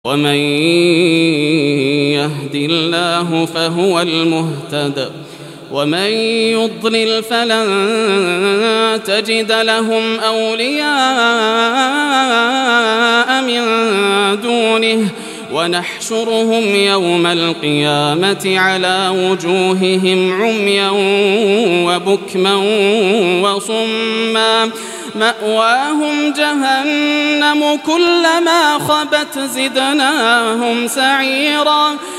ومن يهد الله فهو المهتد ومن يضلل فلن تجد لهم أولياء من دونه ونحشرهم يوم القيامة على وجوههم عميا وبكما وصما مأواهم جهنم كلما خبت زدناهم سعيرا